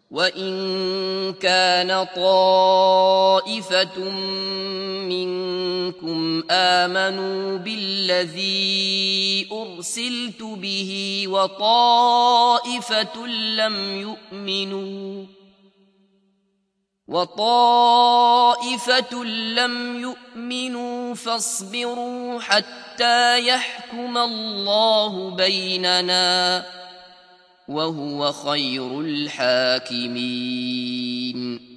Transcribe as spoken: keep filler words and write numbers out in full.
وإن كان طائفة منكم آمنوا بالذي أرسلت به وطائفة لم يؤمنوا وطائفة لم يؤمنوا فاصبروا حتى يحكم الله بيننا وهو خير الحاكمين.